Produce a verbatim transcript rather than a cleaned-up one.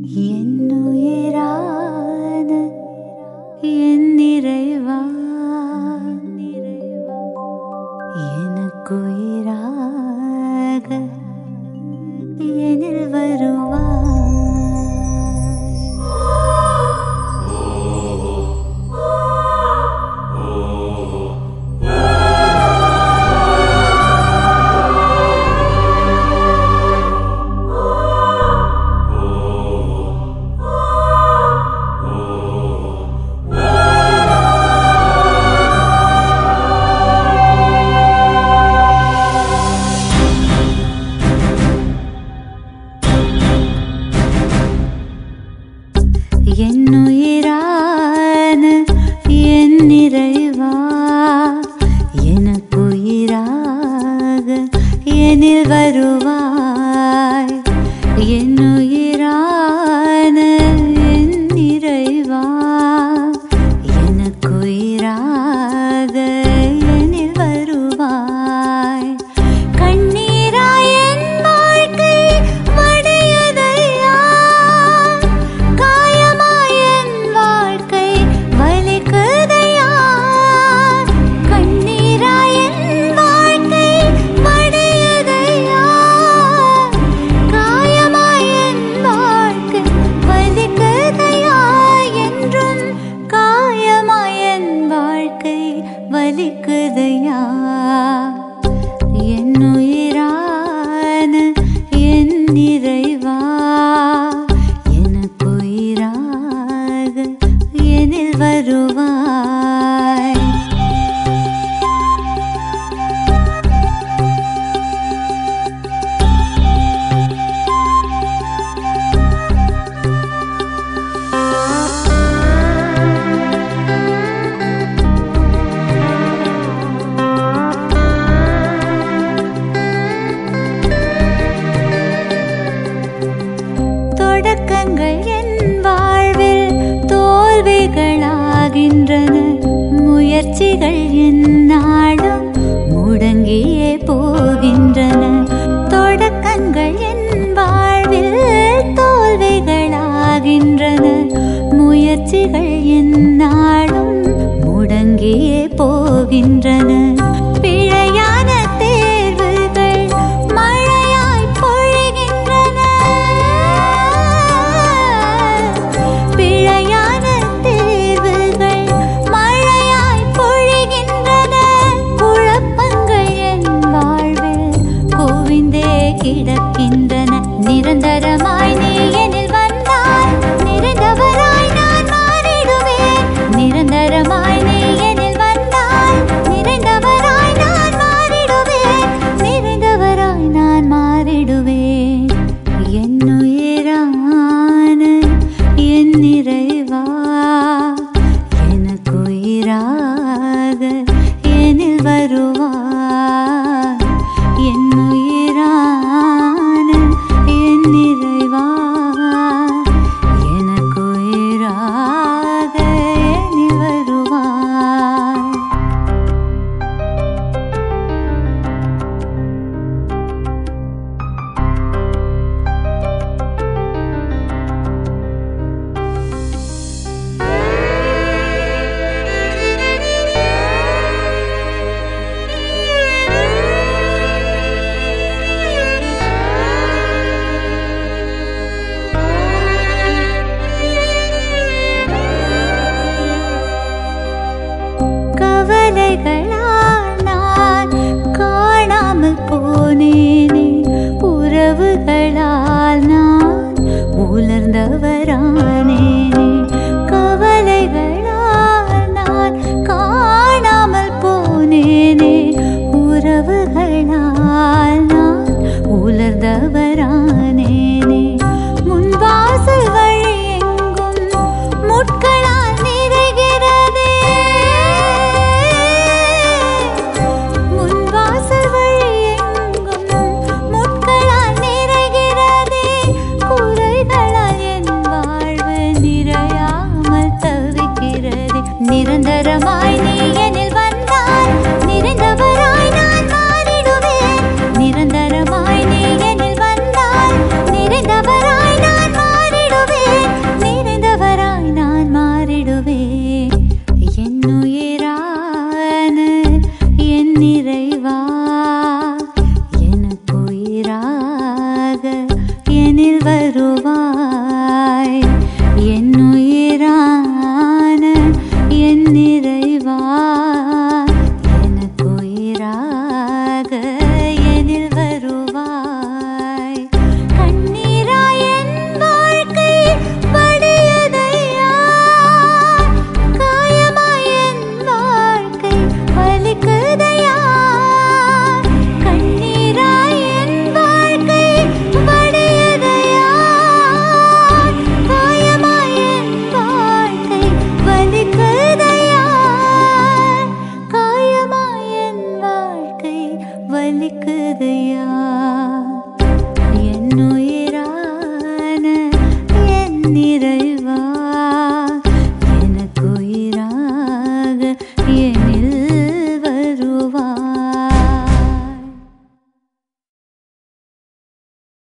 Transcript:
என்னுயிரான என் நிறைவா எனக்குயிராக எனில் வருவாய். என்னுயிரான என் நிறைவா எனக்குயிராக எனில் வருவாய். என்னுயிரான என் நிறைவா எனக்குயிராக எனில் வருவாய். கண்ணீராய் என் வாழ்க்கை வடியுதையா, காயமாய் என் வாழ்க்கை வலிக்குதையா. கண்ணீராய் என் வாழ்க்கை வடியுதையா, காயமாய் என் வாழ்க்கை வலிக்குதையா. என்றும் காயமாய் என் வாழ்க்கை வலிக்குதையா. என்னுயிரான என் நிறைவா எனக்குயிராக எனில் வருவாய். தொடக்கங்கள் என் வாழ்வில் தோல்விகளாகின்றன, முயற்சிகள் என் நாளும் முடங்கியே போகின்றன. தொடக்கங்கள் என் வாழ்வில் தோல்விகளாகின்றன, முயற்சிகள் என் நாளும் முடங்கியே போகின்றன. பிழையான தேர்வுகள் மழையாய் பொழிகின்றன, பிழையான தேர்வுகள் மழையாய் பொழிகின்றன. குழப்பங்கள் என் வாழ்வில் குவிந்தே கிடக்கின்றன. நிரந்தரமாய் நீ எனில் வந்தால் நிறைந்தவராய் நான் மாறிடுவேன். நிரந்தரமாய் நீ எனில் வந்தால் நிறைந்தவராய் நான் மாறிடுவேன். நிறைந்தவராய் நான் மாறிடுவேன். என்னுயிரான என் நிறைவா எனக்குயிராக எனில் வருவாய். என்னுயிரான என் நிறைவா எனக்குயிராக எனில் வருவாய். கவலைகளால் நான் காணாமல் போனேனே, உறவுகளால் நான் உலர்ந்தவரானேனே. கவலைகளால் நான் காணாமல் போனேனே, உறவுகளால் நான் உலர்ந்தவரானேனே. முன்வாசல் வழி எங்கும் முட்களால் நிறைகிறதே, முன்வாசல் வழி எங்கும் முட்களால் நிறைகிறதே. குறைகளால் என் வாழ்வு வருவாய் என்னுயிரான என் நிறைவா எனக்குயிராக எனில் வருவாய் கண்ணீராய் என் வாழ்க்கை வடியதையா காயமாய் என் வாழ்க்கை வலிக்குதையா கண்ணீராய் என் வாழ்க்கை வடியதையா காயமாய் என் வாழ்க்கை வலிக்குதையா காயமாய் என் வாழ்க்கை வலிக்குதையா என்னுயிரான என் நிறைவா